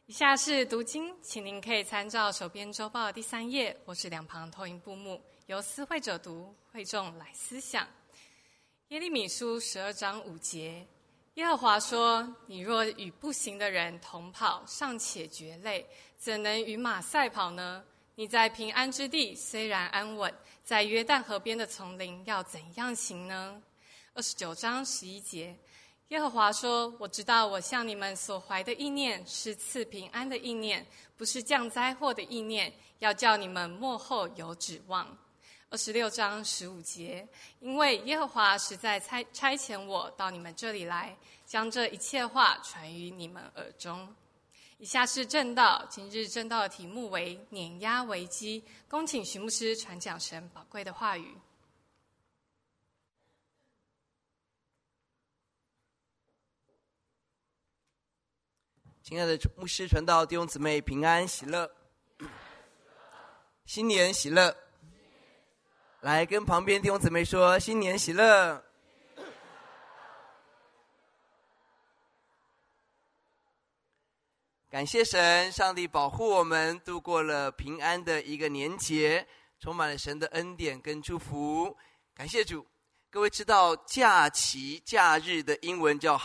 以下是读经，请您可以参照手边周报的第3页，或是两旁投影布幕，由思会者读，会众来思想。耶利米书12章5节，耶和华说：你若与步行的人同跑，尚且觉累，怎能与马赛跑呢？你在平安之地虽然安稳，在约旦河边的丛林要怎样行呢？29章11节，耶和华说：我知道我向你们所怀的意念是赐平安的意念，不是降灾祸的意念，要叫你们末后有指望。26章15节，因为耶和华实在差遣我到你们这里来，将这一切话传于你们耳中。以下是正道，今日正道的题目为碾压危机，恭请徐牧师传讲神宝贵的话语。 亲爱的牧师传道弟兄姊妹平安喜乐，新年喜乐。来跟旁边弟兄姊妹说新年喜乐。感谢神，上帝保护我们度过了平安的一个年节，充满了神的恩典跟祝福。感谢主。各位知道假期假日的英文叫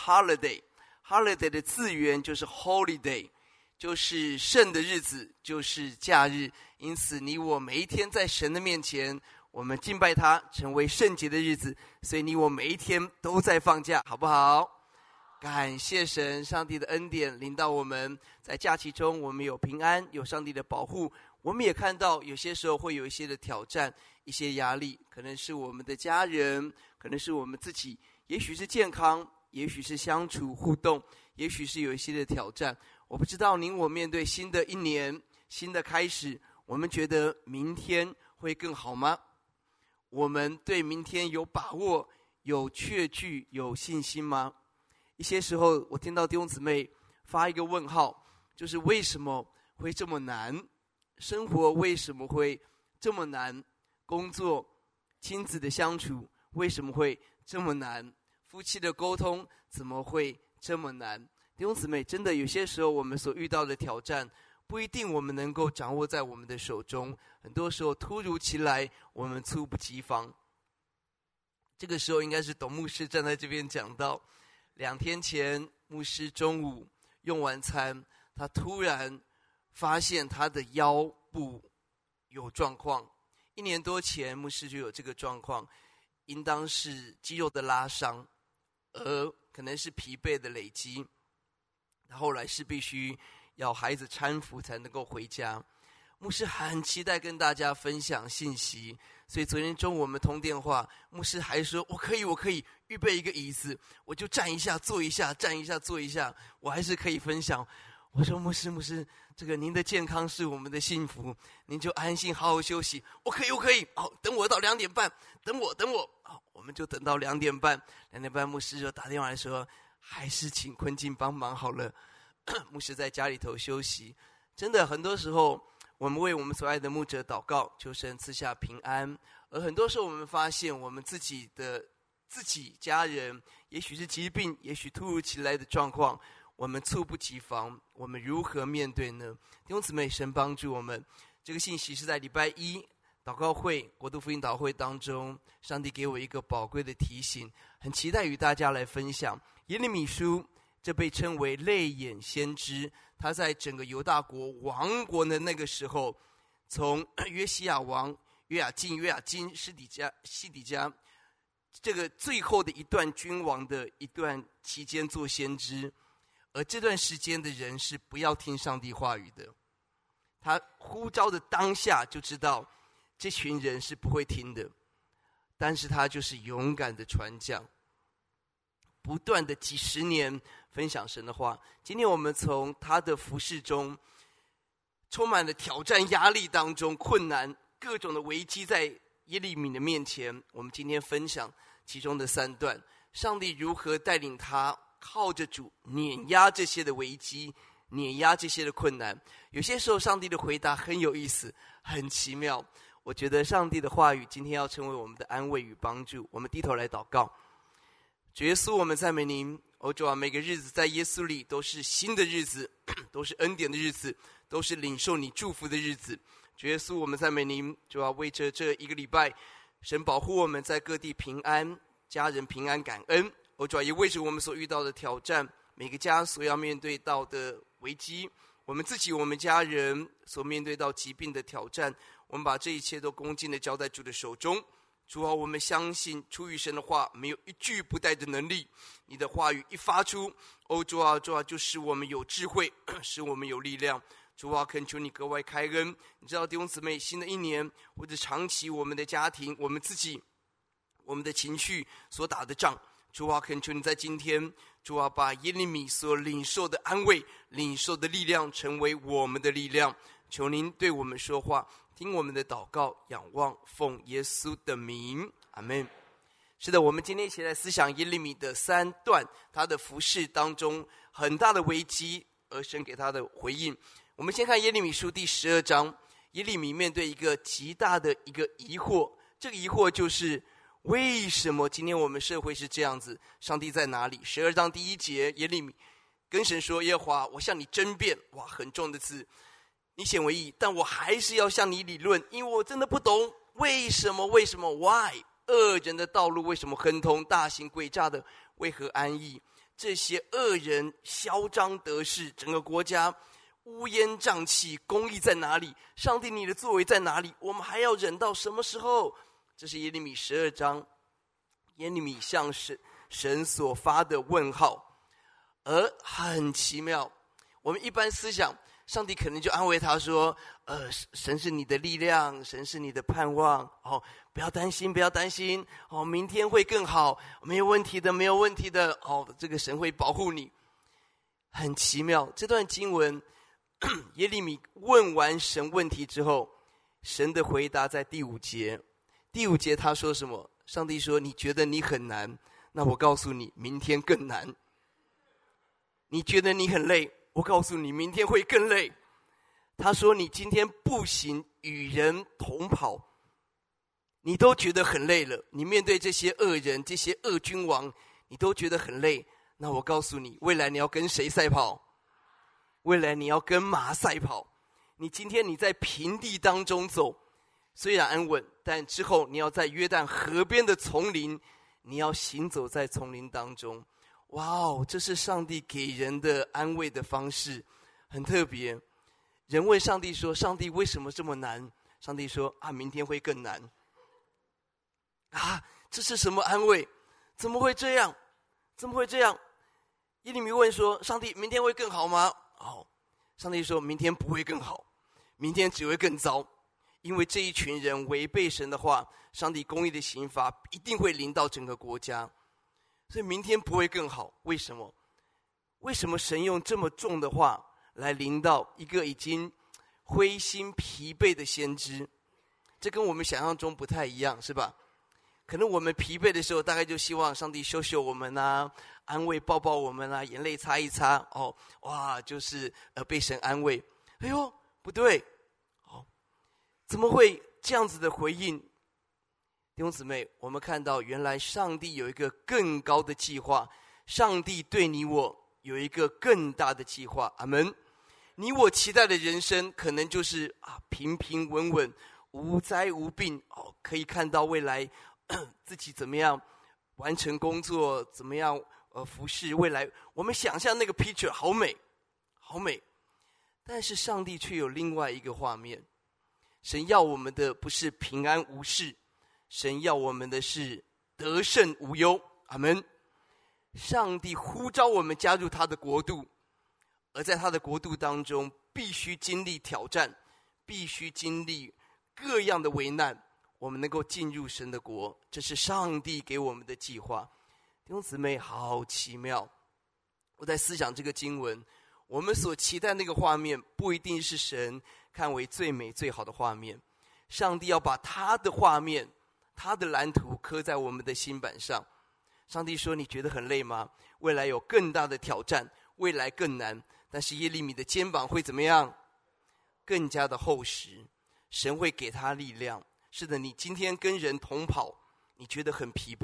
holiday 的字源就是 holiday， 就是圣的日子，就是假日。因此你我每一天在神的面前，我们敬拜他，成为圣洁的日子，所以你我每一天都在放假，好不好？感谢神，上帝的恩典临到我们，在假期中我们有平安，有上帝的保护。我们也看到有些时候会有一些的挑战，一些压力，可能是我们的家人，可能是我们自己，也许是健康，也许是相处互动，也许是有一些的挑战。我不知道您我面对新的一年，新的开始，我们觉得明天会更好吗？我们对明天有把握，有确据，有信心吗？一些时候我听到弟兄姊妹发一个问号，就是为什么会这么难？生活为什么会这么难？工作、亲子的相处为什么会这么难？夫妻的沟通怎么会这么难？弟兄姊妹，真的有些时候我们所遇到的挑战，不一定我们能够掌握在我们的手中，很多时候突如其来，我们猝不及防。这个时候应该是董牧师站在这边讲到，2天前牧师中午用完餐，他突然发现他的腰部有状况。1年多前牧师就有这个状况，应当是肌肉的拉伤，而可能是疲惫的累积，他后来是必须要孩子搀扶才能够回家。牧师很期待跟大家分享信息，所以昨天中午我们通电话，牧师还说我可以预备一个椅子，我就站一下坐一下，站一下坐一下，我还是可以分享。我说牧师，这个您的健康是我们的幸福，您就安心好好休息。我可以，好，等我到2点半，等我，好，我们就等到2点半。2点半牧师就打电话来说，还是请坤进帮忙好了。牧师在家里头休息。真的很多时候我们为我们所爱的牧者祷告，求神赐下平安，而很多时候我们发现我们自己家人也许是疾病，也许突如其来的状况，我们猝不及防，我们如何面对呢？弟兄姊妹，神帮助我们。这个信息是在礼拜1祷告会国度福音祷告会当中，上帝给我一个宝贵的提醒，很期待与大家来分享。耶利米书，这被称为泪眼先知，他在整个犹大国亡国的那个时候，从约西亚王约雅斤西底家这个最后的一段君王的一段期间做先知，而这段时间的人是不要听上帝话语的。他呼召的当下就知道这群人是不会听的，但是他就是勇敢的传讲，不断的几十年分享神的话。今天我们从他的服事中，充满了挑战、压力当中，困难各种的危机在耶利米的面前，我们今天分享其中的3段，上帝如何带领他靠着主碾压这些的危机，碾压这些的困难。有些时候上帝的回答很有意思，很奇妙。我觉得上帝的话语今天要成为我们的安慰与帮助。我们低头来祷告。 主耶稣，我们赞美您。主啊，每个日子在耶稣里都是新的日子，都是恩典的日子，都是领受你祝福的日子。主耶稣，我们赞美您。主啊，为着这一个礼拜，神保护我们在各地平安，家人平安感恩。主啊，也为着我们所遇到的挑战，每个家所要面对到的危机，我们自己我们家人所面对到疾病的挑战，我们把这一切都恭敬地交在主的手中。主啊，我们相信出于神的话没有一句不带着能力，你的话语一发出，主啊，就使我们有智慧，使我们有力量。主啊，恳求你格外开恩。你知道弟兄姊妹，新的一年或者长期我们的家庭，我们自己我们的情绪所打的仗，主啊，恳求你在今天，主啊，把耶利米所领受的安慰，领受的力量成为我们的力量。求您对我们说话，听我们的祷告，仰望奉耶稣的名，阿们。是的，我们今天一起来思想耶利米的3段，他的服事当中很大的危机，而神给他的回应。我们先看耶利米书第12章，耶利米面对一个极大的一个疑惑，这个疑惑就是为什么今天我们社会是这样子？上帝在哪里？12章第1节，耶利米跟神说：耶和华，我向你争辩。哇，很重的字，你显为义，但我还是要向你理论，因为我真的不懂为什么 why 恶人的道路为什么亨通，大行诡诈的为何安逸？这些恶人嚣张得势，整个国家乌烟瘴气，公义在哪里？上帝你的作为在哪里？我们还要忍到什么时候？这是耶利米12章，耶利米向神所发的问号。而很奇妙，我们一般思想上帝可能就安慰他说，神是你的力量，神是你的盼望，不要担心，不要担心，明天会更好，没有问题的，没有问题的，这个神会保护你。很奇妙，这段经文耶利米问完神问题之后，神的回答在第5节。第5节他说什么？上帝说，你觉得你很难，那我告诉你，明天更难。你觉得你很累，我告诉你，明天会更累。他说，你今天步行与人同跑，你都觉得很累了，你面对这些恶人，这些恶君王，你都觉得很累，那我告诉你，未来你要跟谁赛跑？未来你要跟马赛跑。你今天你在平地当中走，虽然安稳，但之后你要在约旦河边的丛林，你要行走在丛林当中。哇哦，这是上帝给人的安慰的方式，很特别。人问上帝说，上帝为什么这么难？上帝说，明天会更难。这是什么安慰？怎么会这样？怎么会这样？耶利米问说，上帝，明天会更好吗？上帝说，明天不会更好，明天只会更糟。因为这一群人违背神的话，上帝公义的刑罚一定会临到整个国家，所以明天不会更好。为什么？为什么神用这么重的话来临到一个已经灰心疲惫的先知？这跟我们想象中不太一样，是吧？可能我们疲惫的时候，大概就希望上帝修修我们啊，安慰抱抱我们啊，眼泪擦一擦，就是被神安慰。哎呦，不对，怎么会这样子的回应？弟兄姊妹，我们看到原来上帝有一个更高的计划，上帝对你我有一个更大的计划。阿们。你我期待的人生可能就是平平稳稳，无灾无病，可以看到未来自己怎么样完成工作，怎么样服侍未来。我们想象那个 picture 好美好美，但是上帝却有另外一个画面。神要我们的不是平安无事，神要我们的是得胜无忧。阿们。上帝呼召我们加入他的国度，而在他的国度当中必须经历挑战，必须经历各样的危难，我们能够进入神的国，这是上帝给我们的计划。弟兄姊妹，好奇妙。我在思想这个经文，我们所期待那个画面不一定是神看为最美最好的画面。上帝要把他的画面，他的蓝图刻在我们的心板上。上帝说，你觉得很累吗？未来有更大的挑战，未来更难，但是耶利米的肩膀会怎么样？更加的厚实，神会给他力量。是的，你今天跟人同跑，你觉得很疲惫，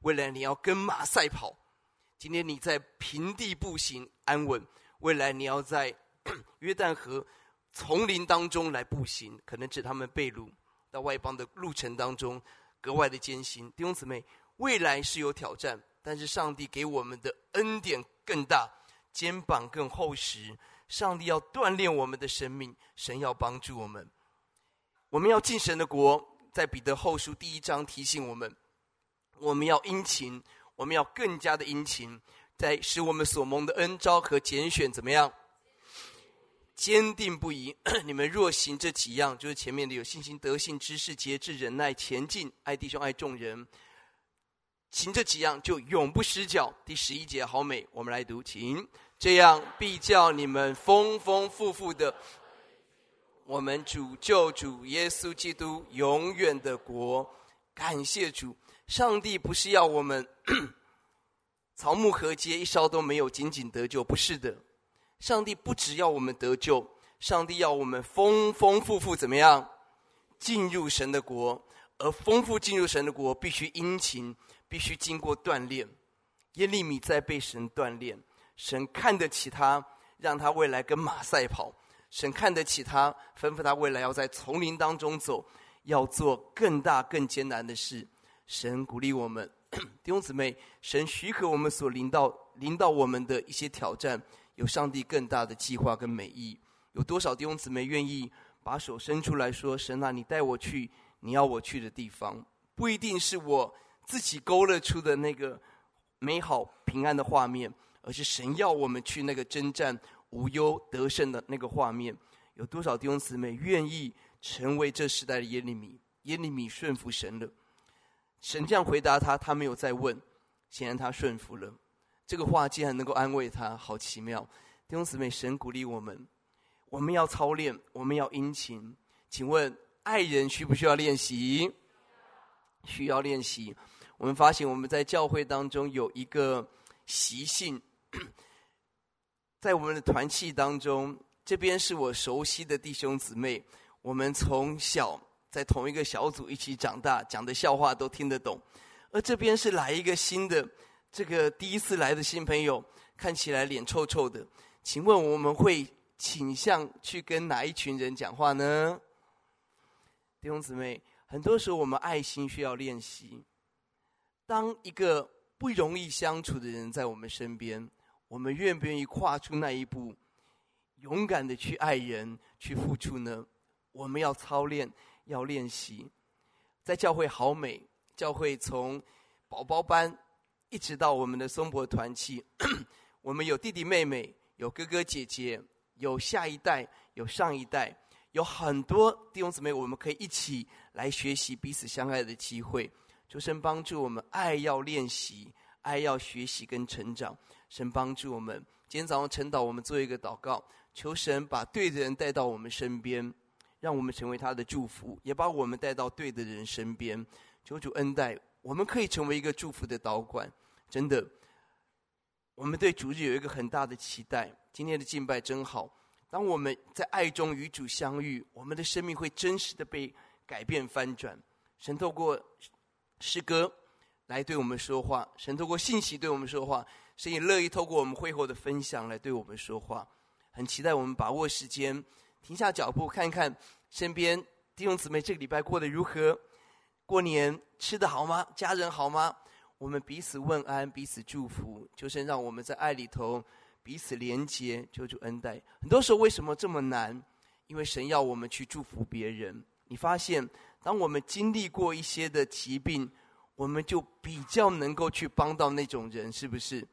未来你要跟马赛跑。今天你在平地步行安稳，未来你要在约旦河丛林当中来步行，可能指他们被掳到外邦的路程当中格外的艰辛。弟兄姊妹，未来是有挑战，但是上帝给我们的恩典更大，肩膀更厚实。上帝要锻炼我们的生命，神要帮助我们。我们要进神的国，在彼得后书第1章提醒我们，我们要殷勤，我们要更加的殷勤，在使我们所蒙的恩召和拣选怎么样？坚定不移。你们若行这几样，就是前面的有信心、德行、知识、节制、忍耐、前进、爱弟兄、爱众人，行这几样就永不失脚。第11节好美，我们来读，请。这样必叫你们丰丰富富的我们主救主耶稣基督永远的国。感谢主，上帝不是要我们草木禾秸一烧都没有，仅仅得救，不是的。上帝不只要我们得救，上帝要我们丰丰富富怎么样进入神的国。而丰富进入神的国必须殷勤，必须经过锻炼。耶利米在被神锻炼，神看得起他，让他未来跟马赛跑。神看得起他，吩咐他未来要在丛林当中走，要做更大更艰难的事。神鼓励我们弟兄姊妹，神许可我们所临到我们的一些挑战，有上帝更大的计划跟美意。有多少弟兄姊妹愿意把手伸出来说，神啊，你带我去你要我去的地方。不一定是我自己勾勒出的那个美好平安的画面，而是神要我们去那个征战无忧得胜的那个画面。有多少弟兄姊妹愿意成为这时代的耶利米？耶利米顺服神了，神这样回答他，他没有再问，显然他顺服了。这个话竟然能够安慰他，好奇妙。弟兄姊妹，神鼓励我们，我们要操练，我们要殷勤。请问爱人需不需要练习？需要练习。我们发现我们在教会当中有一个习性，在我们的团契当中，这边是我熟悉的弟兄姊妹，我们从小在同一个小组一起长大，讲的笑话都听得懂。而这边是来一个新的，这个第一次来的新朋友，看起来脸臭臭的，请问我们会倾向去跟哪一群人讲话呢？弟兄姊妹，很多时候我们爱心需要练习。当一个不容易相处的人在我们身边，我们愿不愿意跨出那一步，勇敢的去爱人，去付出呢？我们要操练，要练习。在教会好美，教会从宝宝班一直到我们的松柏团契，我们有弟弟妹妹，有哥哥姐姐，有下一代，有上一代，有很多弟兄姊妹，我们可以一起来学习彼此相爱的机会。求神帮助我们，爱要练习，爱要学习跟成长。神帮助我们，今天早上晨祷我们做一个祷告，求神把对的人带到我们身边，让我们成为他的祝福，也把我们带到对的人身边。求主恩待，我们可以成为一个祝福的导管。真的，我们对主日有一个很大的期待。今天的敬拜真好，当我们在爱中与主相遇，我们的生命会真实的被改变翻转。神透过诗歌来对我们说话，神透过信息对我们说话，神也乐意透过我们会后的分享来对我们说话。很期待我们把握时间，停下脚步，看看身边弟兄姊妹这个礼拜过得如何，过年吃得好吗？家人好吗？我们彼此问安，彼此祝福，求神让我们在爱里头彼此连结，求主恩待。很多时候为什么这么难？因为神要我们去祝福别人。你发现当我们经历过一些的疾病，我们就比较能够去帮到那种人，是不是？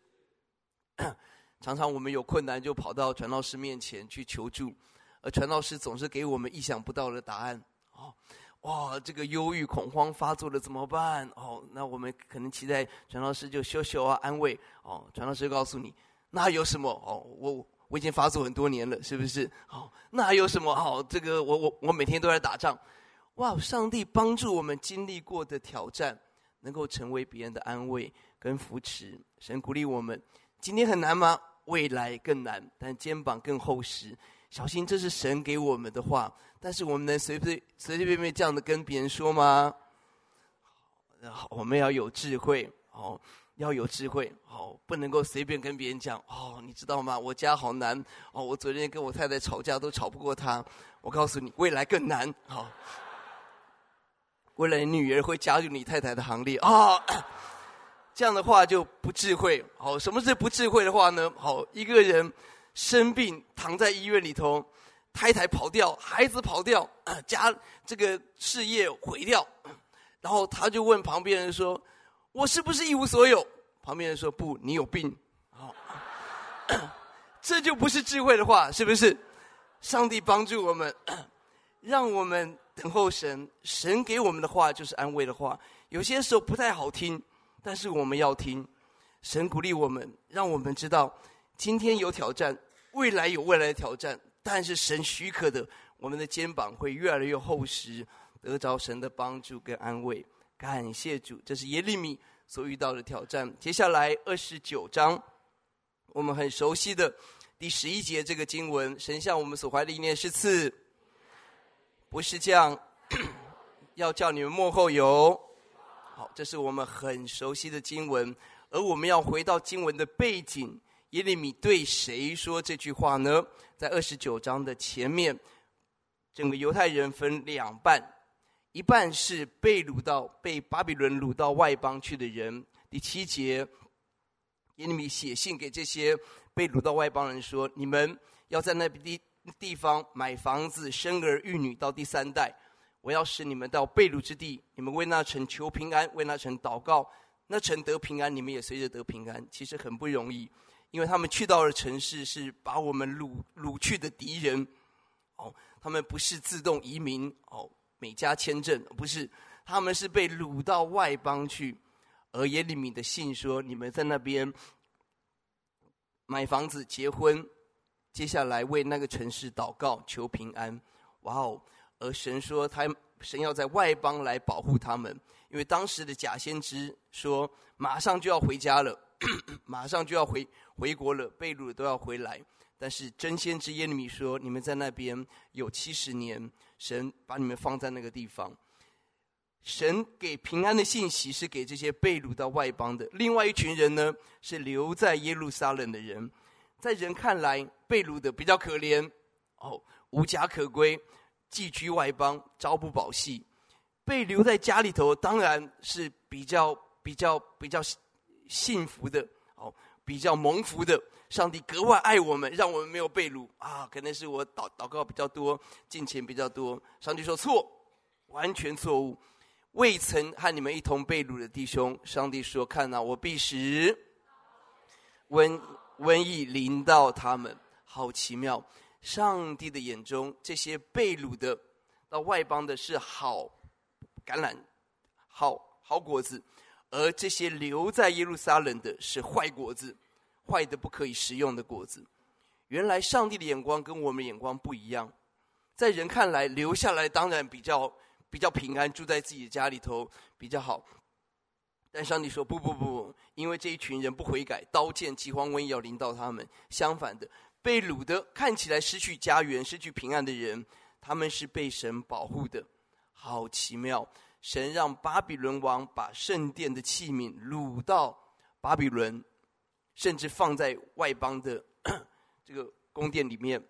常常我们有困难就跑到传道师面前去求助，而传道师总是给我们意想不到的答案。哇，这个忧郁恐慌发作了怎么办？那我们可能期待传道师就修啊，安慰。传道师告诉你，那有什么？我已经发作很多年了，是不是？那有什么？这个我每天都在打仗。哇，上帝帮助我们经历过的挑战，能够成为别人的安慰跟扶持。神鼓励我们，今天很难吗？未来更难，但肩膀更厚实。小心，这是神给我们的话，但是我们能随随便便这样的跟别人说吗？ 我们要有智慧要有智慧不能够随便跟别人讲你知道吗？我家好难我昨天跟我太太吵架都吵不过她。我告诉你，未来更难未来女儿会加入你太太的行列这样的话就不智慧什么是不智慧的话呢？一个人生病躺在医院里头，太太跑掉，孩子跑掉，家这个事业毁掉，然后他就问旁边人说：“我是不是一无所有？”旁边人说：“不，你有病。”这就不是智慧的话，是不是？上帝帮助我们，让我们等候神，神给我们的话就是安慰的话。有些时候不太好听，但是我们要听。神鼓励我们，让我们知道今天有挑战，未来有未来的挑战，但是神许可的，我们的肩膀会越来越厚实，得着神的帮助跟安慰。感谢主，这是耶利米所遇到的挑战。接下来29章，我们很熟悉的第11节这个经文，神向我们所怀的意念是赐，不是降，要叫你们末后有。好，这是我们很熟悉的经文。而我们要回到经文的背景，耶利米对谁说这句话呢？在29章的前面，整个犹太人分两半，一半是被巴比伦掳到外邦去的人。第7节，耶利米写信给这些被掳到外邦人说：你们要在那地方买房子，生儿育女到第3代。我要使你们到被掳之地，你们为那城求平安，为那城祷告，那城得平安，你们也随着得平安。其实很不容易，因为他们去到的城市是把我们掳去的敌人他们不是自动移民美加签证，不是，他们是被掳到外邦去。而耶利米的信说，你们在那边买房子结婚，接下来为那个城市祷告求平安。而神说神要在外邦来保护他们，因为当时的假先知说马上就要回家了马上就要回国了，被掳都要回来。但是真先知耶利米说，你们在那边有70年，神把你们放在那个地方。神给平安的信息是给这些被掳到外邦的。另外一群人呢，是留在耶路撒冷的人。在人看来，被掳的比较可怜无家可归，寄居外邦，朝不保夕。被留在家里头当然是比较幸福的比较蒙福的。上帝格外爱我们，让我们没有被掳可能是我祷告比较多，金钱比较多。上帝说错，完全错误。未曾和你们一同被掳的弟兄，上帝说，看我必使瘟疫临到他们。好奇妙，上帝的眼中，这些被掳的到外邦的是好橄榄，好果子，而这些留在耶路撒冷的是坏果子，坏的不可以食用的果子。原来上帝的眼光跟我们的眼光不一样。在人看来，留下来当然比较平安，住在自己的家里头比较好。但上帝说不，因为这一群人不悔改，刀剑饥荒瘟疫要临到他们。相反的，被掳的看起来失去家园失去平安的人，他们是被神保护的。好奇妙，神让巴比伦王把圣殿的器皿掳到巴比伦，甚至放在外邦的这个宫殿里面。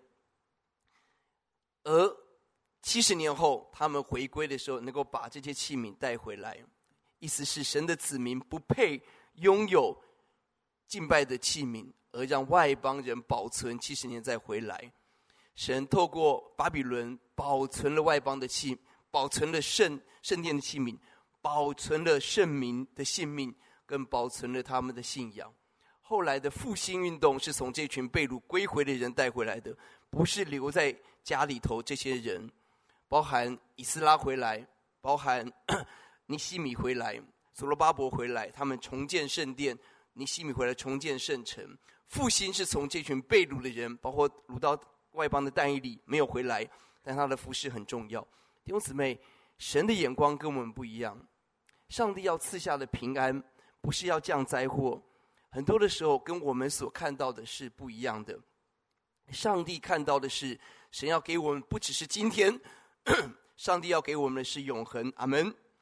而70年后他们回归的时候，能够把这些器皿带回来。意思是神的子民不配拥有敬拜的器皿，而让外邦人保存70年再回来。神透过巴比伦保存了外邦的保存了圣殿的器皿，保存了圣民的性命，更保存了他们的信仰。后来的复兴运动是从这群被掳归回的人带回来的，不是留在家里头这些人，包含以斯拉回来，包含尼希米回来，所罗巴伯回来，他们重建圣殿，尼希米回来重建圣城。复兴是从这群被掳的人，包括掳到外邦的但以理没有回来，但他的服事很重要。弟兄姊妹，神的眼光跟我们不一样。上帝要赐下的平安，不是要降灾祸，很多的时候跟我们所看到的是不一样的。上帝看到的是，神要给我们不只是今天，上帝要给我们的是永恒。阿们。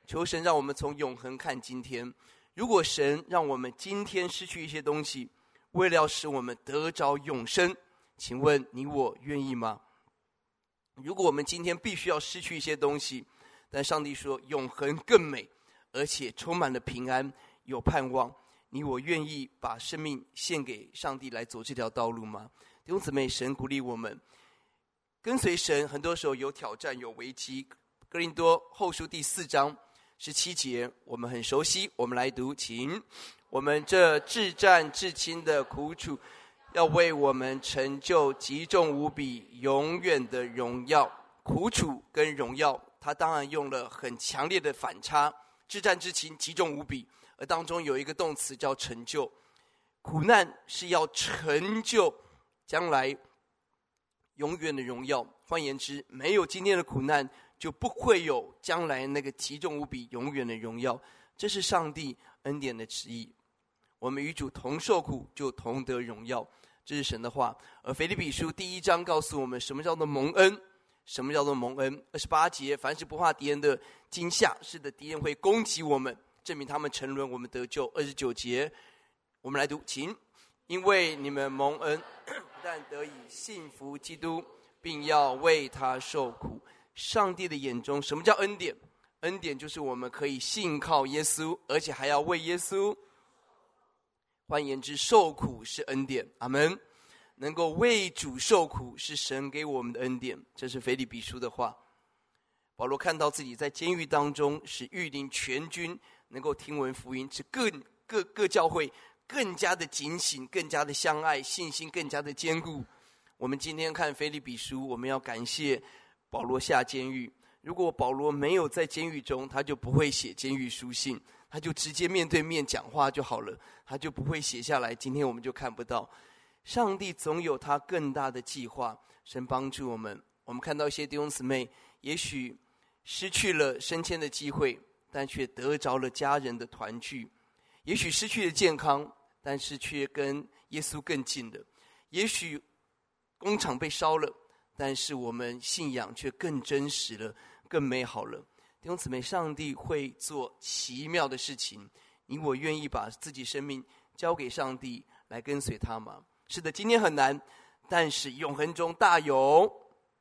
求神让我们从永恒看今天。如果神让我们今天失去一些东西，为了要使我们得着永生，请问你我愿意吗？如果我们今天必须要失去一些东西，但上帝说永恒更美，而且充满了平安，有盼望，你我愿意把生命献给上帝来走这条道路吗？弟兄姊妹，神鼓励我们跟随神，很多时候有挑战有危机。哥林多后书第4章17节我们很熟悉，我们来读，请。我们这至战至轻的苦楚，要为我们成就极重无比永远的荣耀。苦楚跟荣耀，他当然用了很强烈的反差，至战至轻，极重无比，而当中有一个动词叫成就。苦难是要成就将来永远的荣耀，换言之，没有今天的苦难，就不会有将来那个极重无比永远的荣耀。这是上帝恩典的旨意，我们与主同受苦，就同得荣耀，这是神的话。而腓立比书第1章告诉我们什么叫做蒙恩，什么叫做蒙恩。28节，凡是不怕敌人的惊吓，是的，敌人会攻击我们，证明他们沉沦，我们得救。29节，我们来读，请。因为你们蒙恩，不但得以信服基督，并要为他受苦。上帝的眼中，什么叫恩典？恩典就是我们可以信靠耶稣，而且还要为耶稣。换言之，受苦是恩典，阿们。能够为主受苦是神给我们的恩典，这是腓立比书的话。保罗看到自己在监狱当中，使御林全军能够听闻福音，使各教会更加的警醒，更加的相爱，信心更加的坚固。我们今天看腓立比书，我们要感谢保罗下监狱。如果保罗没有在监狱中，他就不会写监狱书信，他就直接面对面讲话就好了，他就不会写下来，今天我们就看不到。上帝总有他更大的计划，神帮助我们。我们看到一些弟兄姊妹也许失去了升迁的机会，但却得着了家人的团聚，也许失去了健康，但是却跟耶稣更近了，也许工厂被烧了，但是我们信仰却更真实了，更美好了。弟兄姊妹，上帝会做奇妙的事情，你我愿意把自己生命交给上帝来跟随他吗？是的，今天很难，但是永恒中大有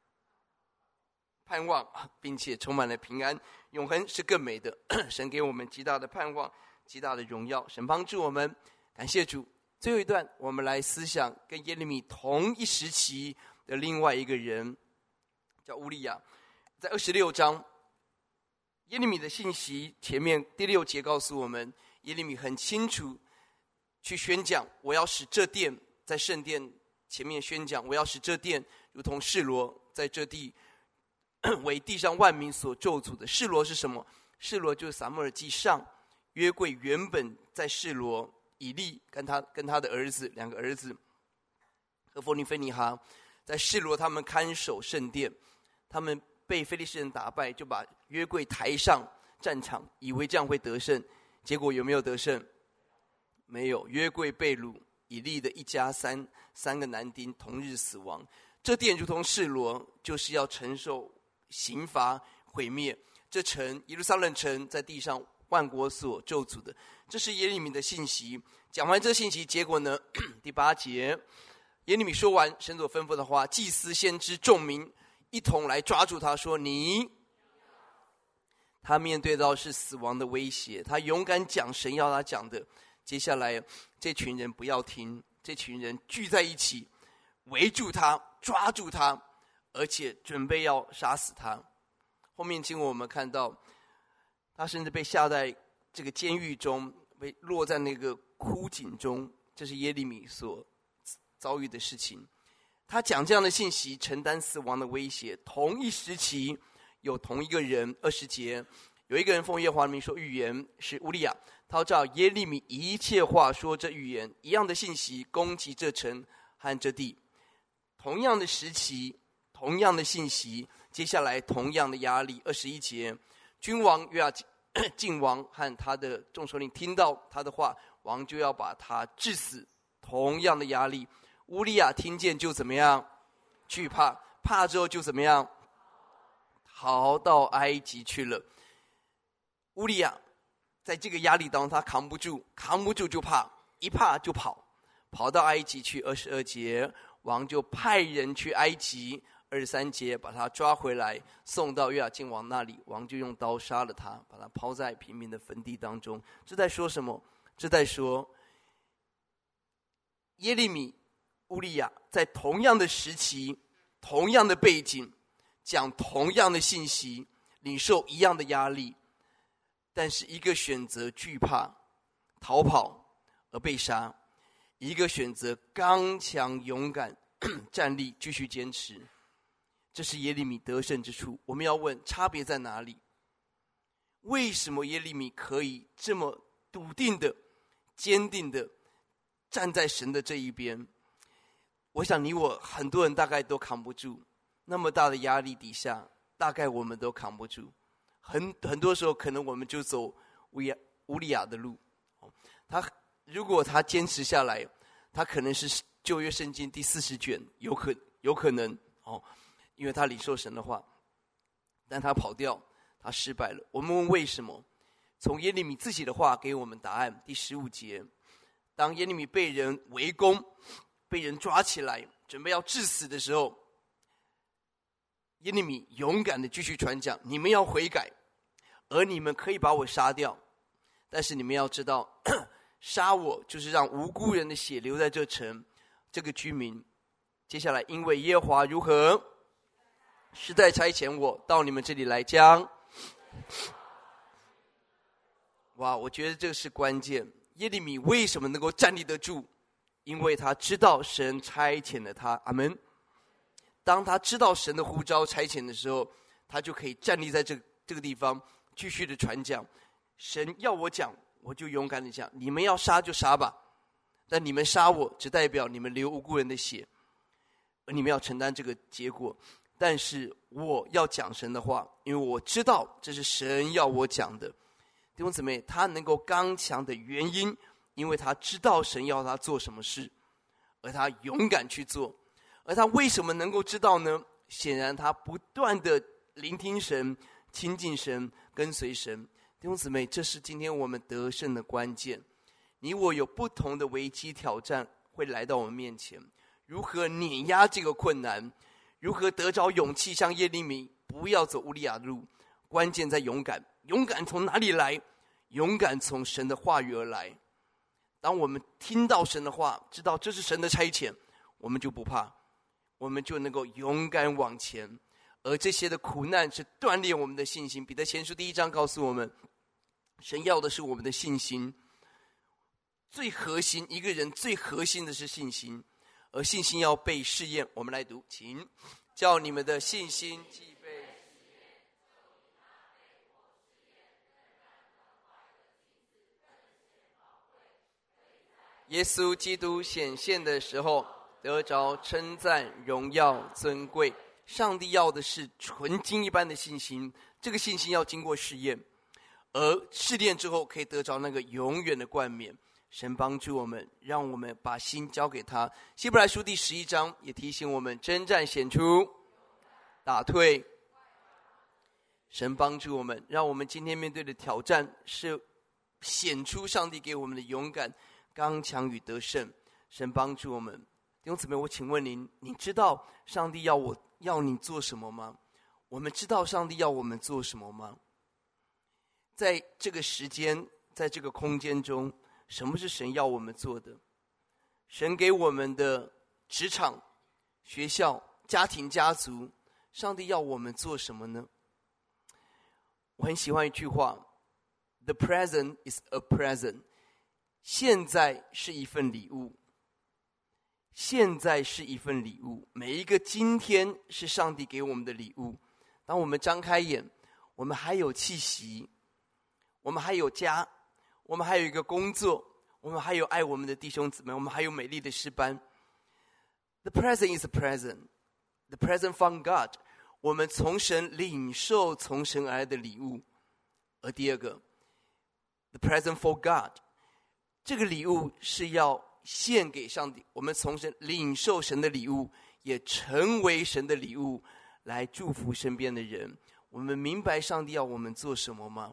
盼望，并且充满了平安。永恒是更美的，神给我们极大的盼望，极大的荣耀，神帮助我们，感谢主。最后一段，我们来思想跟耶利米同一时期的另外一个人，叫乌利亚。在26章，耶利米的信息前面第6节告诉我们，耶利米很清楚去宣讲，我要使这殿，在圣殿前面宣讲，我要使这殿如同示罗，在这地为地上万民所咒诅的。示罗是什么？示罗就是撒母耳记上，约柜原本在示罗，以利跟他的儿子2个儿子和弗尼菲尼哈在示罗，他们看守圣殿，他们被非利士人打败，就把约柜抬上战场，以为这样会得胜，结果有没有得胜？没有，约柜被掳，以利的一家三个男丁同日死亡。这殿如同示罗，就是要承受刑罚毁灭。这城耶路撒冷城在地上万国所咒诅的，这是耶利米的信息。讲完这信息，结果呢？第8节，耶利米说完神所吩咐的话，祭司先知众民一同来抓住他，说他面对到是死亡的威胁，他勇敢讲神要他讲的。接下来这群人不要听，这群人聚在一起围住他，抓住他，而且准备要杀死他。后面经文我们看到，他甚至被下在这个监狱中，被落在那个枯井中，这是耶利米所遭遇的事情。他讲这样的信息，承担死亡的威胁。同一时期有同一个人，20节，有一个人奉耶和华的名说预言，是乌利亚，他照耶利米一切话说这预言，一样的信息攻击这城和这地。同样的时期，同样的信息，接下来同样的压力。21节，君王约雅敬王和他的众首领听到他的话，王就要把他治死。同样的压力，乌利亚听见就怎么样？惧怕，怕之后就怎么样？逃到埃及去了。 乌利亚在这个压力当中，他扛不住就怕，一怕就跑到埃及去。22节，王就派人去埃及。23节，把他抓回来，送到约雅敬王那里，王就用刀杀了他，把他抛在平民的坟地当中。这在说什么？这在说耶利米、乌利亚在同样的时期、同样的背景，讲同样的信息，领受一样的压力，但是一个选择惧怕、逃跑而被杀，一个选择刚强勇敢站立，继续坚持。这是耶利米得胜之处。我们要问，差别在哪里？为什么耶利米可以这么笃定的、坚定的站在神的这一边？我想你我很多人大概都扛不住，那么大的压力底下，大概我们都扛不住。很多时候，可能我们就走乌利亚的路。如果他坚持下来，他可能是旧约圣经第40卷，有可能因为他领受神的话，但他跑掉，他失败了。我们问为什么？从耶利米自己的话给我们答案。第15节，当耶利米被人围攻，被人抓起来，准备要致死的时候，耶利米勇敢的继续传讲：你们要悔改，而你们可以把我杀掉，但是你们要知道，杀我就是让无辜人的血流在这城，这个居民。接下来，因为耶和华如何？实在差遣我到你们这里来将。哇，我觉得这个是关键。耶利米为什么能够站立得住？因为他知道神差遣了他。阿们。当他知道神的呼召差遣的时候，他就可以站立在这个地方，继续的传讲。神要我讲，我就勇敢的讲。你们要杀就杀吧，但你们杀我，只代表你们流无辜人的血，而你们要承担这个结果。但是我要讲神的话，因为我知道这是神要我讲的。弟兄姊妹，他能够刚强的原因，因为他知道神要他做什么事，而他勇敢去做。而他为什么能够知道呢？显然他不断的聆听神、亲近神、跟随神。弟兄姊妹，这是今天我们得胜的关键。你我有不同的危机挑战会来到我们面前，如何碾压这个困难？如何得着勇气，像耶利米，不要走乌利亚的路？关键在勇敢。勇敢从哪里来？勇敢从神的话语而来。当我们听到神的话，知道这是神的差遣，我们就不怕，我们就能够勇敢往前。而这些的苦难是锻炼我们的信心。彼得前书1章告诉我们，神要的是我们的信心。最核心，一个人最核心的是信心。而信心要被试验。我们来读，请叫你们的信心既被耶稣基督显现的时候，得着称赞、荣耀、尊贵。上帝要的是纯金一般的信心，这个信心要经过试验，而试炼之后可以得着那个永远的冠冕。神帮助我们，让我们把心交给他。希伯来书第11章也提醒我们，征战显出，打退。神帮助我们，让我们今天面对的挑战是显出上帝给我们的勇敢、刚强与得胜。神帮助我们。弟兄姊妹，我请问您，你知道上帝要你做什么吗？我们知道上帝要我们做什么吗？在这个时间，在这个空间中，什么是神要我们做的？神给我们的职场、学校、家庭、家族，上帝要我们做什么呢？我很喜欢一句话 ：The present is a present。现在是一份礼物，现在是一份礼物。每一个今天是上帝给我们的礼物。当我们张开眼，我们还有气息，我们还有家，我们还有一个工作，我们还有爱我们的弟兄姊妹，我们还有美丽的诗班。The present is a present. The present from God. 我们从神领受从神而来的礼物。而第二个 The present for God. 这个礼物是要献给上帝，我们从神领受神的礼物，也成为神的礼物，来祝福身边的人。我们明白上帝要我们做什么吗？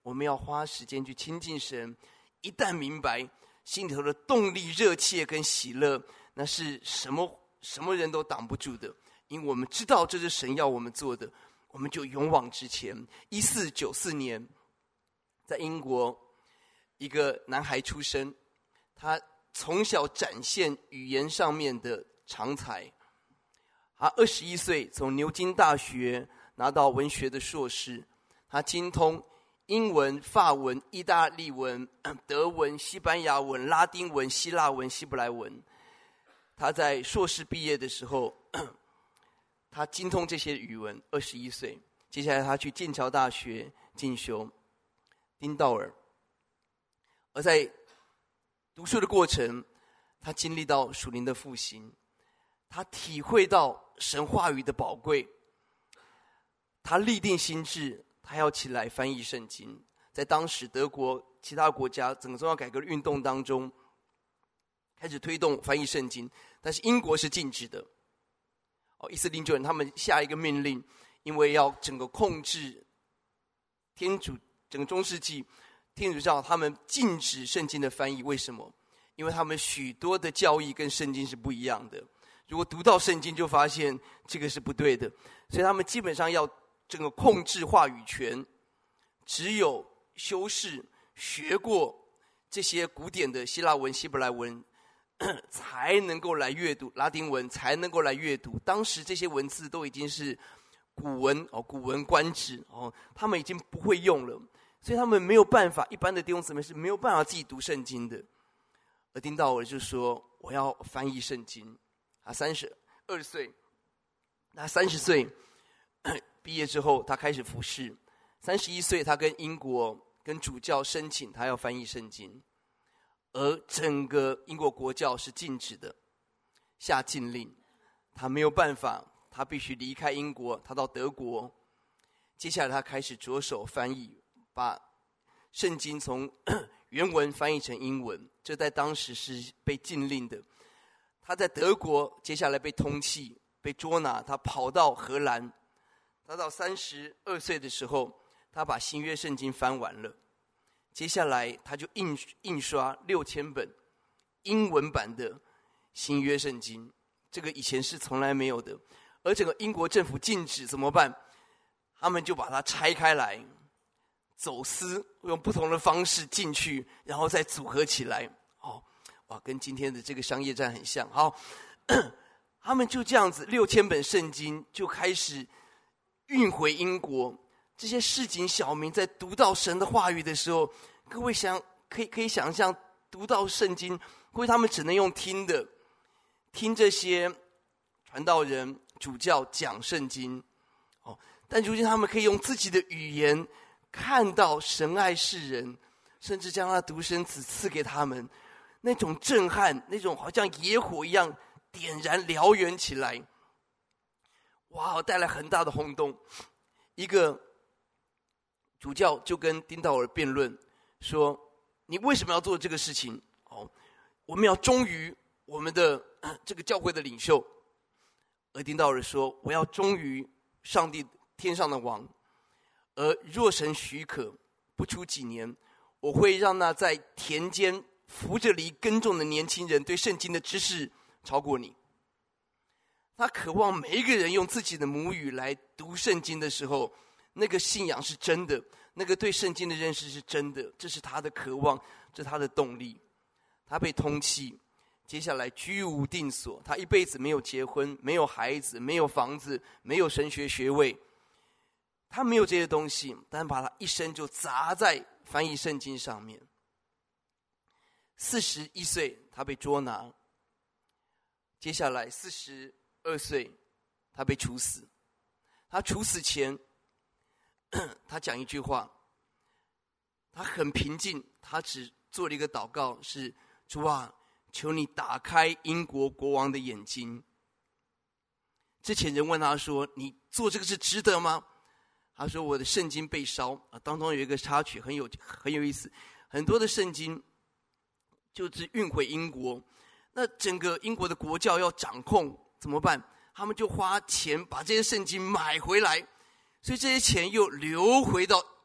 我们要花时间去亲近神。一旦明白心里头的动力、热切跟喜乐，那是什么人都挡不住的。因为我们知道这是神要我们做的，我们就勇往直前。1494年，在英国，一个男孩出生，他从小展现语言上面的长才。他21岁从牛津大学拿到文学的硕士，他精通英文、法文、意大利文、德文、西班牙文、拉丁文、希腊文、希伯来文。他在硕士毕业的时候，他精通这些语文。21岁，接下来他去剑桥大学进修丁道尔。而在读书的过程，他经历到属灵的复兴，他体会到神话语的宝贵，他立定心志，他要起来翻译圣经。在当时德国其他国家整个宗教改革的运动当中，开始推动翻译圣经，但是英国是禁止的。1409年他们下一个命令，因为要整个控制天主，整个中世纪天主教他们禁止圣经的翻译。为什么？因为他们许多的教义跟圣经是不一样的，如果读到圣经就发现这个是不对的，所以他们基本上要整个控制话语权，只有修士学过这些古典的希腊文、希伯来文才能够来阅读，拉丁文才能够来阅读。当时这些文字都已经是古文古文观止他们已经不会用了，所以他们没有办法，一般的弟兄姊妹是没有办法自己读圣经的。而丁道尔就说我要翻译圣经。他32岁，他30岁毕业之后，他开始服侍。31岁，他跟英国跟主教申请，他要翻译圣经，而整个英国国教是禁止的，下禁令，他没有办法，他必须离开英国，他到德国。接下来他开始着手翻译，把圣经从原文翻译成英文，这在当时是被禁令的。他在德国接下来被通缉，被捉拿，他跑到荷兰。他到32岁的时候，他把新约圣经翻完了。接下来他就印刷6000本英文版的新约圣经，这个以前是从来没有的。而整个英国政府禁止怎么办？他们就把它拆开来，走私，用不同的方式进去，然后再组合起来。跟今天的这个商业战很像。好，他们就这样子6000本圣经就开始运回英国。这些市井小民在读到神的话语的时候，各位可以想象，读到圣经，因为他们只能用听的，听这些传道人、主教讲圣经。但如今他们可以用自己的语言看到神爱世人，甚至将他独生子赐给他们。那种震撼，那种好像野火一样点燃燎原起来，带来很大的轰动。一个主教就跟丁道尔辩论说，你为什么要做这个事情？我们要忠于我们的这个教会的领袖。而丁道尔说，我要忠于上帝天上的王，而若神许可，不出几年，我会让那在田间扶着犁耕种的年轻人对圣经的知识超过你。他渴望每一个人用自己的母语来读圣经的时候，那个信仰是真的，那个对圣经的认识是真的，这是他的渴望，这是他的动力。他被通缉，接下来居无定所，他一辈子没有结婚，没有孩子，没有房子，没有神学学位，他没有这些东西，但把他一生就砸在翻译圣经上面。41岁他被捉拿，接下来42岁他被处死。他处死前他讲一句话，他很平静，他只做了一个祷告，是主啊，求你打开英国国王的眼睛。之前人问他说，你做这个是值得吗？他说，我的圣经被烧。当中有一个插曲很有意思，很多的圣经就是运回英国，那整个英国的国教要掌控怎么办？他们就花钱把这些圣经买回来，所以这些钱又流回到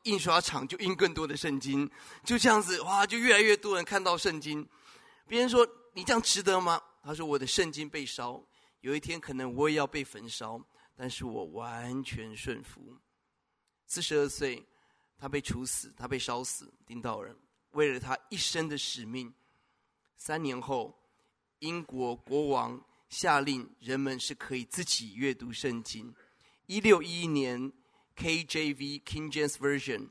印刷厂就印更多的圣经，就这样子，哇，就越来越多人看到圣经。别人说你这样值得吗？他说我的圣经被烧，有一天可能我也要被焚烧，但是我完全顺服。42岁，他被处死，他被烧死。丁道尔为了他一生的使命，3年后，英国国王下令人们是可以自己阅读圣经。1611年 KJV King James Version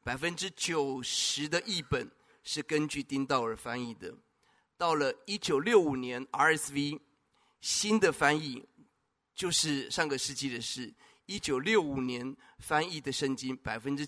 90%的译本是根据丁道尔翻译的。到了1965年 RSV 新的翻译，就是上个世纪的事。1965年翻译的圣经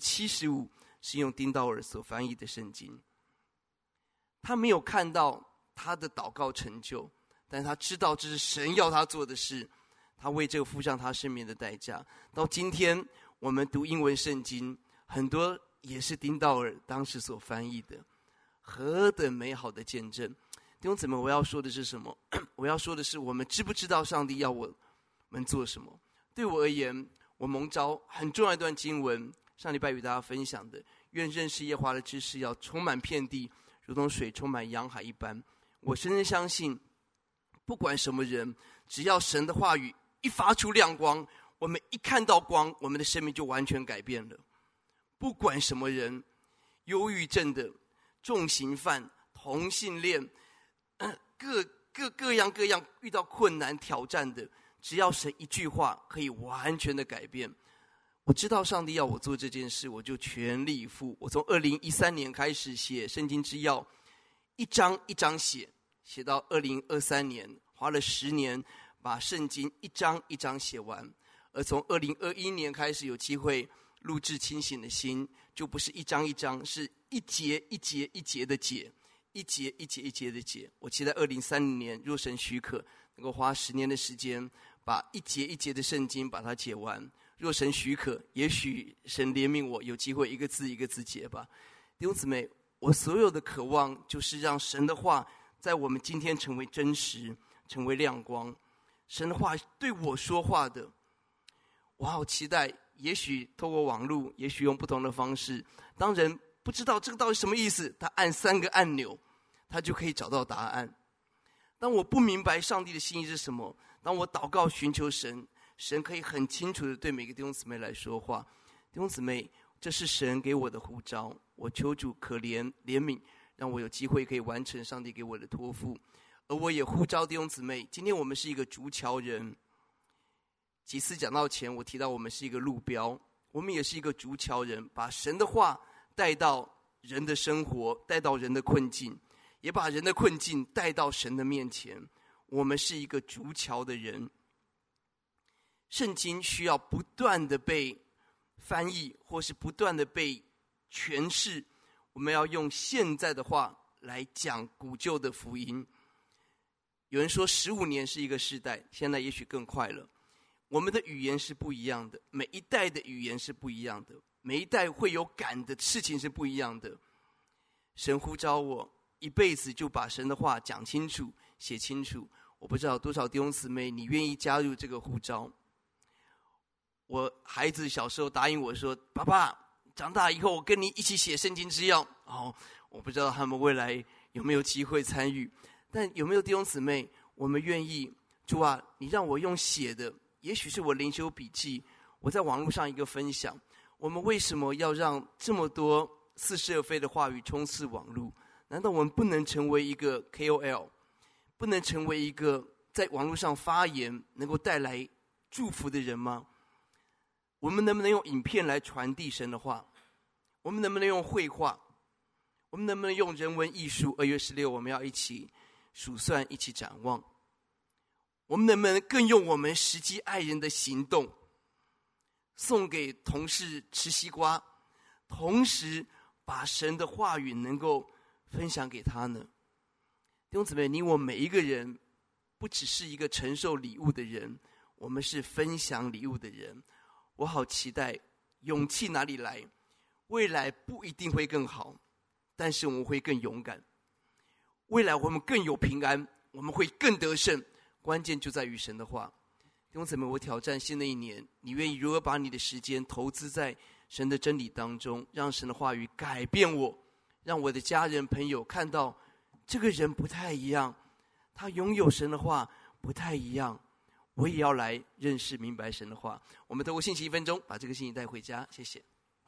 75%是用丁道尔所翻译的圣经。他没有看到他的祷告成就，但是他知道这是神要他做的事，他为这个付上他生命的代价。到今天我们读英文圣经，很多也是丁道尔当时所翻译的，何等美好的见证！弟兄姊妹，我要说的是什么？我要说的是，我们知不知道上帝要我们做什么？对我而言，我蒙召很重要一段经文，上礼拜与大家分享的，愿认识耶和华的知识要充满遍地，如同水充满洋海一般。我深深相信，不管什么人，只要神的话语一发出亮光，我们一看到光，我们的生命就完全改变了。不管什么人，忧郁症的、重刑犯、同性恋，各样遇到困难挑战的，只要神一句话可以完全的改变。我知道上帝要我做这件事，我就全力以赴。我从2013年开始写圣经之要，一章一章写到2023年，花了10年把圣经一章一章写完。而从2021年开始有机会录制清醒的心，就不是一章一章，是一节一节一节的解，一节一节一节的解。我期待2030年若神许可，能够花10年的时间把一节一节的圣经把它解完。若神许可，也许神怜悯我，有机会一个字一个字解吧。弟兄姊妹，我所有的渴望就是让神的话在我们今天成为真实，成为亮光。神的话对我说话的，我好期待，也许透过网络，也许用不同的方式，当人不知道这个到底什么意思，他按3个按钮，他就可以找到答案。当我不明白上帝的心意是什么，当我祷告寻求神，神可以很清楚的对每个弟兄姊妹来说话。弟兄姊妹，这是神给我的呼召，我求主可怜怜悯，让我有机会可以完成上帝给我的托付。而我也呼召弟兄姊妹，今天我们是一个竹桥人。几次讲到前，我提到我们是一个路标，我们也是一个竹桥人，把神的话带到人的生活，带到人的困境，也把人的困境带到神的面前。我们是一个竹桥的人。圣经需要不断的被翻译，或是不断的被诠释。我们要用现在的话来讲古旧的福音。有人说15年是一个世代，现在也许更快了。我们的语言是不一样的，每一代的语言是不一样的，每一代会有感的事情是不一样的。神呼召我一辈子就把神的话讲清楚写清楚。我不知道多少弟兄姊妹你愿意加入这个呼召。我孩子小时候答应我说，爸爸长大以后我跟你一起写圣经之要。我不知道他们未来有没有机会参与，但有没有弟兄姊妹我们愿意，主啊，你让我用写的，也许是我灵修笔记，我在网络上一个分享。我们为什么要让这么多似是而非的话语充斥网络？难道我们不能成为一个 KOL， 不能成为一个在网络上发言能够带来祝福的人吗？我们能不能用影片来传递神的话？我们能不能用绘画？我们能不能用人文艺术？2月16我们要一起数算，一起展望。我们能不能更用我们实际爱人的行动，送给同事吃西瓜，同时把神的话语能够分享给他呢？弟兄姊妹，你我每一个人不只是一个承受礼物的人，我们是分享礼物的人。我好期待，勇气哪里来？未来不一定会更好，但是我们会更勇敢。未来我们更有平安，我们会更得胜。关键就在于神的话。弟兄姊妹，我挑战新的一年，你愿意如何把你的时间投资在神的真理当中，让神的话语改变我，让我的家人朋友看到这个人不太一样，他拥有神的话不太一样，我也要来认识明白神的话。我们透过信息1分钟把这个信息带回家，谢谢。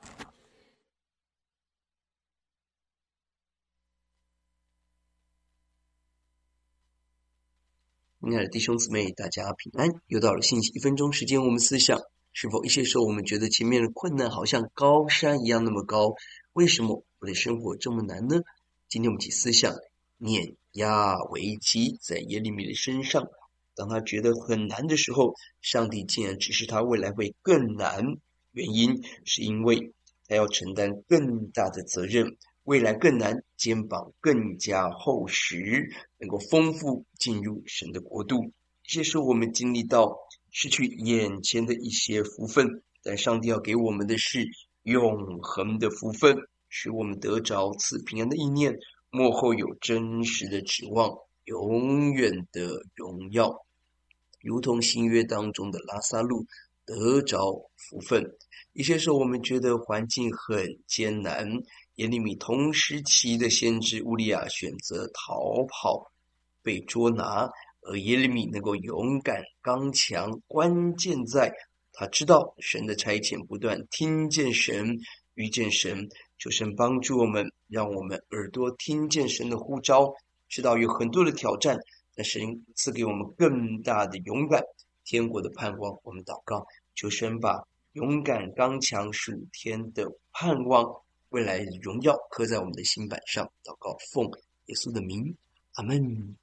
亲爱的弟兄姊妹，大家平安。又到了信息1分钟时间，我们思想是否一些时候我们觉得前面的困难好像高山一样那么高，为什么我的生活这么难呢？今天我们一起思想碾压危机在耶利米的身上。当他觉得很难的时候，上帝竟然指示他未来会更难，原因是因为他要承担更大的责任，未来更难，肩膀更加厚实，能够丰富进入神的国度。有些时候我们经历到失去眼前的一些福分，但上帝要给我们的是永恒的福分，使我们得着赐平安的意念，幕后有真实的指望，永远的荣耀，如同新约当中的拉撒路得着福分。有些时候我们觉得环境很艰难，耶利米同时期的先知乌利亚选择逃跑被捉拿，而耶利米能够勇敢刚强，关键在他知道神的差遣，不断听见神，遇见神。求神帮助我们，让我们耳朵听见神的呼召，知道有很多的挑战，但神赐给我们更大的勇敢，天国的盼望。我们祷告，求神把勇敢刚强属天的盼望，未来的荣耀刻在我们的心板上。祷告奉耶稣的名，阿们。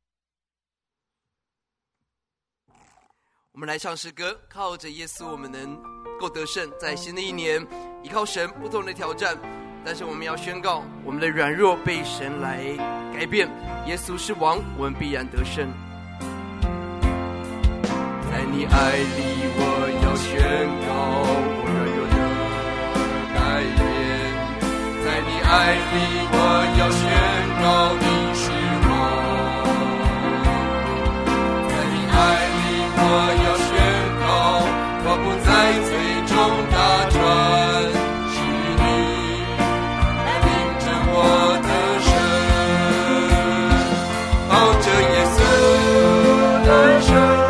我们来唱诗歌，靠着耶稣我们能够得胜。在新的一年，依靠神不同的挑战，但是我们要宣告我们的软弱被神来改变，耶稣是王，我们必然得胜。在你爱里我要宣告我软弱的改变，在你爱里我要宣告你是王，在你爱里我要宣告我不再最终打转，是你来领着我的神，靠着耶稣的神，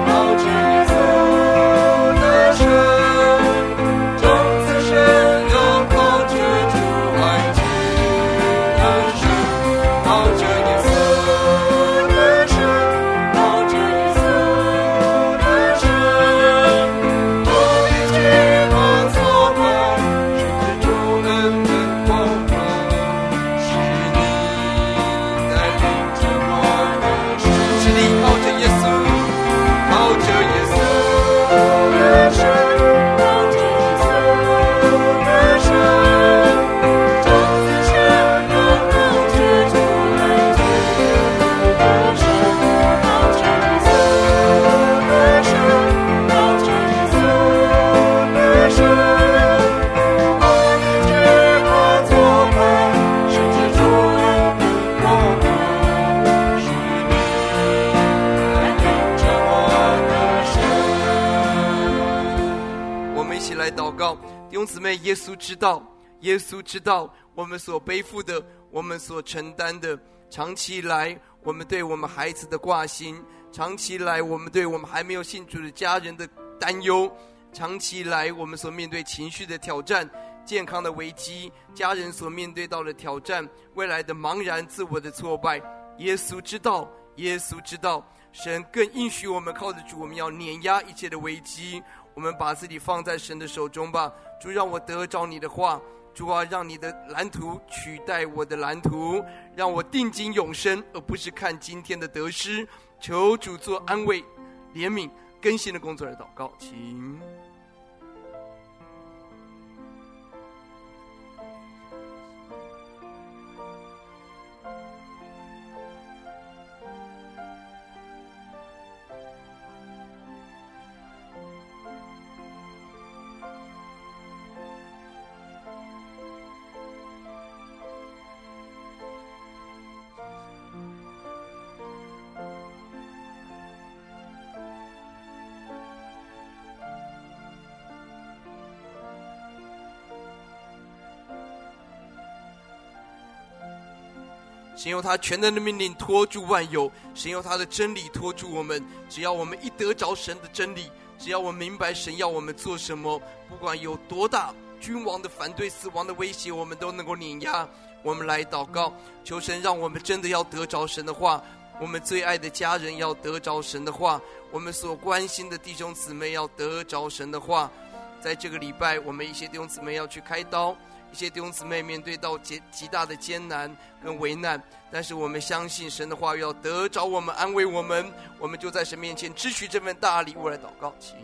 姊妹，耶稣知道，耶稣知道我们所背负的，我们所承担的，长期以来我们对我们孩子的挂心，长期以来我们对我们还没有信主的家人的担忧，长期以来我们所面对情绪的挑战，健康的危机，家人所面对到的挑战，未来的茫然，自我的挫败。耶稣知道，耶稣知道，神更应许我们靠着主，我们要碾压一切的危机。我们把自己放在神的手中吧。主，让我得着你的话，主啊，让你的蓝图取代我的蓝图，让我定睛永生，而不是看今天的得失。求主做安慰、怜悯、更新的工作而祷告，请。 神用他全能的命令托住万有，神用他的真理托住我们。只要我们一得着神的真理，只要我们明白神要我们做什么，不管有多大君王的反对、死亡的威胁，我们都能够碾压。我们来祷告，求神让我们真的要得着神的话，我们最爱的家人要得着神的话，我们所关心的弟兄姊妹要得着神的话。在这个礼拜，我们一些弟兄姊妹要去开刀，一些弟兄姊妹面对到极大的艰难跟危难，但是我们相信神的话语要得着我们，安慰我们，我们就在神面前支取这份大礼物来祷告。请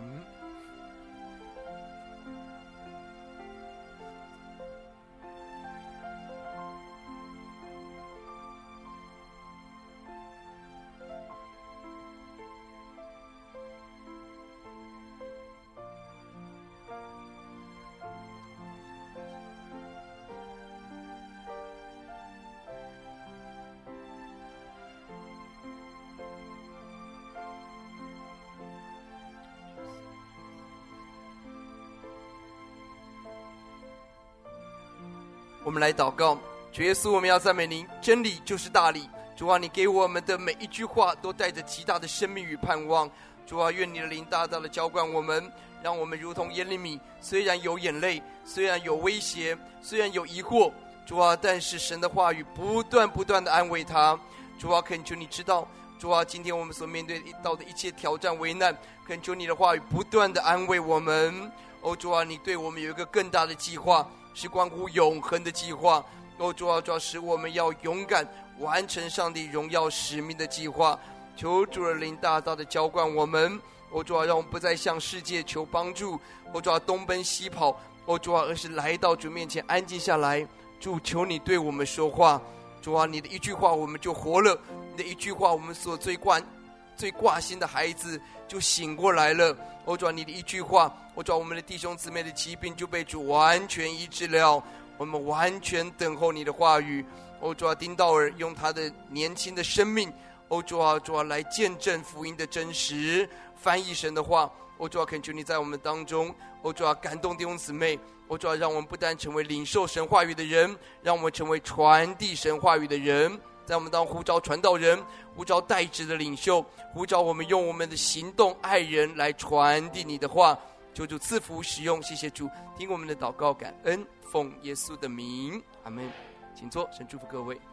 我们来祷告。主耶稣，我们要赞美您，真理就是大理。主啊，你给我们的每一句话都带着极大的生命与盼望。主啊，愿你的灵大大的浇灌我们，让我们如同耶利米，虽然有眼泪，虽然有威胁，虽然有疑惑，主啊，但是神的话语不断的安慰他。主啊，恳求你知道，主啊，今天我们所面对到的一切挑战危难，恳求你的话语不断的安慰我们。主啊，你对我们有一个更大的计划，是关乎永恒的计划。主啊，使我们要勇敢完成上帝荣耀使命的计划。求主的灵大大的浇灌我们。主啊，让我们不再向世界求帮助，主啊，东奔西跑，主啊，而是来到主面前安静下来。主，求你对我们说话。主啊，你的一句话我们就活了，你的一句话我们所最挂心的孩子就醒过来了。主啊，你的一句话，主啊，我们的弟兄姊妹的疾病就被主完全医治了。我们完全等候你的话语。主啊，丁道尔用他的年轻的生命，主啊，来见证福音的真实，翻译神的话。主啊，恳求你在我们当中，主啊，感动弟兄姊妹。主啊，让我们不但成为领受神话语的人，让我们成为传递神话语的人。在我们当呼召传道人，呼召代志的领袖，呼召我们用我们的行动爱人来传递你的话。求主赐福使用，谢谢主，听我们的祷告感恩，奉耶稣的名，阿们。请坐，神祝福各位。